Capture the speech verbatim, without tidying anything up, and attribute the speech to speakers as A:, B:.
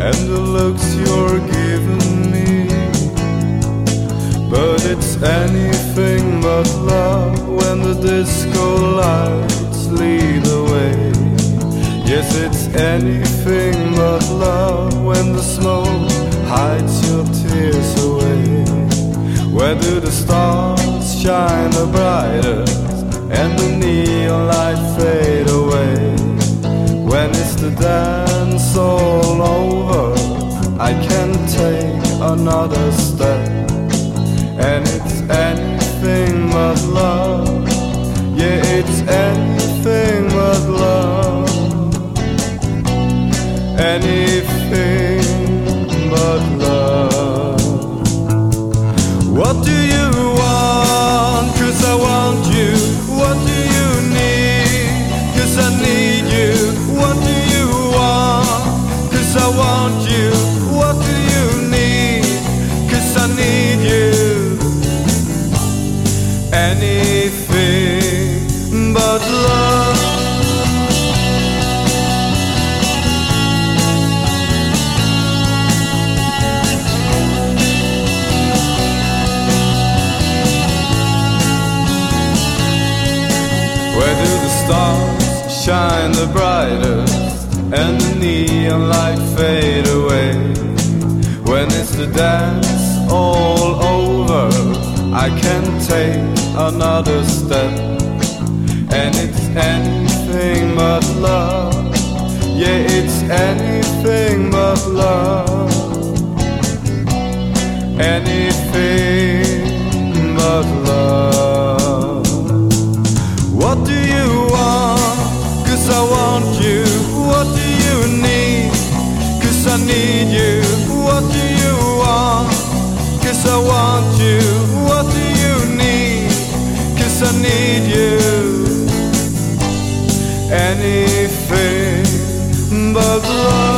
A: and the looks you're giving me. But it's anything but love when the disco lights lead the way. Yes, it's anything but love when the smoke hides your tears away. Where do the stars shine the brightest and the neon light fade away? When it's the dance all over, I can't take another step. And it's anything but love. Yeah, it's anything but love. Anything but love. What do you want? 'Cause I want you. What do you need? 'Cause I need you. What do you want? 'Cause I want you. What do you need? 'Cause I need you. Anything but love. Where do the stars shine the brightest and the neon light fade away? When it's the dance all over, I can't take another step. And it's anything but love. Yeah, it's anything but love. Anything but love. What do you want? 'Cause I want you. What do you need? 'Cause I need you. What do you want? 'Cause I want you. What do you need? 'Cause I need you. Anything but love.